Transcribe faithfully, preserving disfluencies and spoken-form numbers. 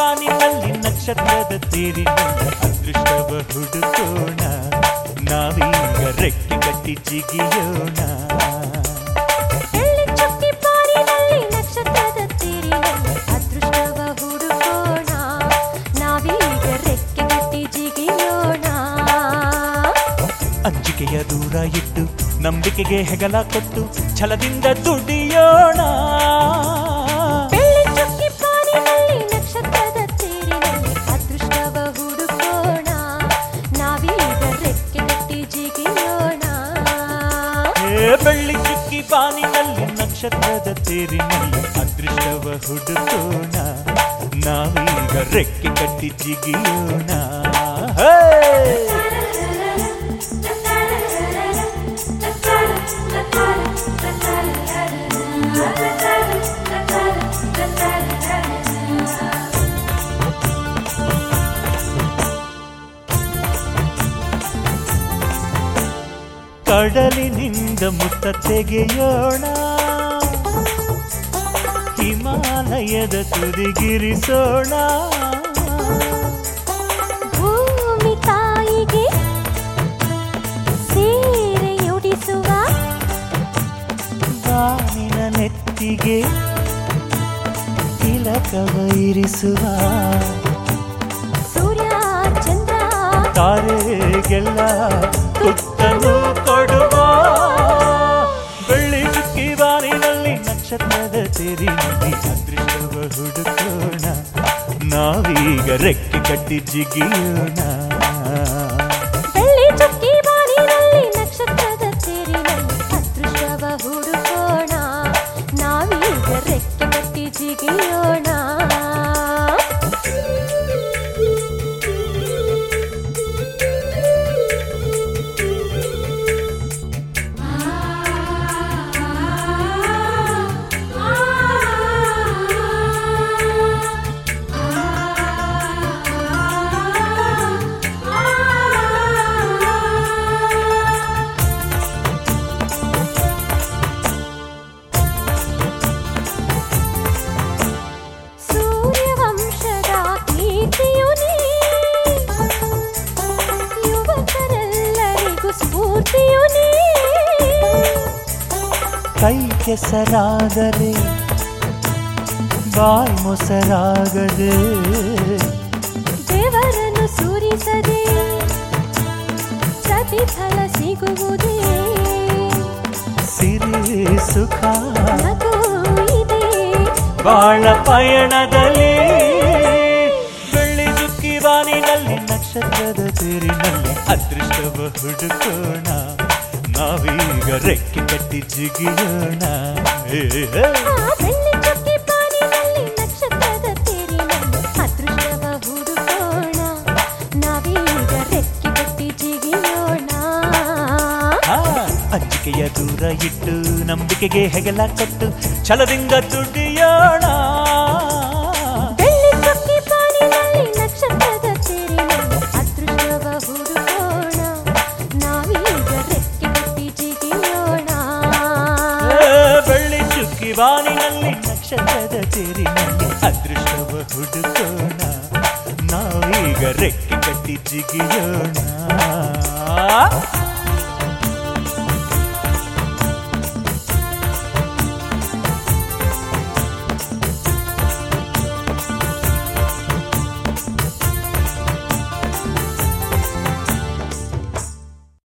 ಬಾನಿನಲ್ಲಿ ನಕ್ಷತ್ರದ ತೇರಿನಲ್ಲಿ ಅದೃಷ್ಟವ ಹುಡುಕೋಣ ನಾವೀಗ ರೆಕ್ಕೆ ಕಟ್ಟಿ ಜಿಗಿಯೋಣ ಚುಕ್ಕಿ ಬಾನಿನಲ್ಲಿ ನಕ್ಷತ್ರದ ತೇರಿನಲ್ಲಿ ಅದೃಷ್ಟವ ಹುಡುಕೋಣ ನಾವೀಗ ರೆಕ್ಕೆ ಕಟ್ಟಿ ಜಿಗಿಯೋಣ ಅಂಜಿಕೆಯ ದೂರ ಇಟ್ಟು ನಂಬಿಕೆಗೆ ಹೆಗಲ ಕೊಟ್ಟು ಛಲದಿಂದ ದುಡಿಯೋಣ ನಕ್ಷತ್ರದ ತೇರಿನಲ್ಲಿ ಅದೃಷ್ಟವ ಹುಡುಕೋಣ ನಾವೀಗ ರೆಕ್ಕೆ ಕಟ್ಟಿ ಜಿಗಿಯೋಣ ಬೆಳ್ಳಿ ಚುಕ್ಕಿ ಬಾನಿನಲ್ಲಿ ನಕ್ಷತ್ರದ ತೇರಿನಲ್ಲಿ ಅದೃಷ್ಟವ ಹುಡುಕೋಣ ನಾವೀಗ ರೆಕ್ಕೆ ಕಟ್ಟಿ ಜಿಗಿಯೋಣ ಕಡಲಿನಿಂದ ಮುತ್ತ ತೆಗೆಯೋಣ ಹಿಮಾಲಯದ ತುದಿಗಿರಿಸೋಣ ಭೂಮಿ ತಾಯಿಗೆ ಸೀರೆಯುಡಿಸುವ ಬಾನಿನ ನೆತ್ತಿಗೆ ತಿಲಕವ ಇರಿಸುವ ಸೂರ್ಯ ಚಂದ್ರ ತಾರೆಗೆಲ್ಲ ತುತ್ತನ್ನು ಕೊಡುವ ಬೆಳ್ಳಿ ಚುಕ್ಕಿ ಬಾನಿನಲ್ಲಿ ನಕ್ಷತ್ರದ ತೇರಿನಲ್ಲಿ ಅದೃಷ್ಟವ ಹುಡುಕೋಣ ನಾವೀಗ ರೆಕ್ಕೆ ಕಟ್ಟಿ ಜಿಗಿಯೋಣ ಬೆಳ್ಳಿ ಚುಕ್ಕಿ ಬಾನಿನಲ್ಲಿ ನಕ್ಷತ್ರದ ತೇರಿನಲ್ಲಿ ಅದೃಷ್ಟವ ಹುಡುಕೋಣ ನಾವೀಗ ರೆಕ್ಕೆ ಕಟ್ಟಿ ಜಿಗಿಯೋಣ ಕೈ ಕೆಸರಾದರೆ ಬಾಯಿ ಮೊಸರಾಗದೆ ದೇವರನ್ನು ಸುರಿಸದೆ ಪ್ರತಿಫಲ ಸಿಗುವುದೇ ಸಿರಿ ಸುಖ ನಗು ಇದೆ ಬಾಳ ಪಯಣದಲ್ಲಿ ಬೆಳ್ಳಿ ಚುಕ್ಕಿ ಬಾನಿನಲ್ಲಿ ನಕ್ಷತ್ರದ ತೇರಿನಲ್ಲಿ ಅದೃಷ್ಟವ ಹುಡುಕೋಣ ನಾವೀಗ ರೆಕ್ಕೆ ಕಟ್ಟಿ ಜಿಗಿಯೋಣ ಬೆಳ್ಳಿ ಚುಕ್ಕಿ ಬಾನಿನಲ್ಲಿ ನಕ್ಷತ್ರದ ತೇರಿನಲ್ಲಿ ಅದೃಷ್ಟವ ಹುಡುಕೋಣ ನಾವೀಗ ರೆಕ್ಕೆ ಕಟ್ಟಿ ಜಿಗಿಯೋಣ ಅಂಜಿಕೆಯ ದೂರ ಇಟ್ಟು ನಂಬಿಕೆಗೆ ಹೆಗಲ ಕೊಟ್ಟು ಛಲದಿಂದ ದುಡಿಯೋಣ ಬೆಳ್ಳಿ ಚುಕ್ಕಿ ಬಾನಿನಲ್ಲಿ ನಕ್ಷತ್ರದ ತೇರಿನಲ್ಲಿ ಅದೃಷ್ಟವ ಹುಡುಕೋಣ ನಾವೀಗ ರೆಕ್ಕೆ ಕಟ್ಟಿ ಜಿಗಿಯೋಣ ಬೆಳ್ಳಿ ಚುಕ್ಕಿ ಬಾನಿನಲ್ಲಿ ನಕ್ಷತ್ರದ ತೇರಿನಲ್ಲಿ ಅದೃಷ್ಟವ ಹುಡುಕೋಣ ನಾವೀಗ ರೆಕ್ಕೆ ಕಟ್ಟಿ ಜಿಗಿಯೋಣ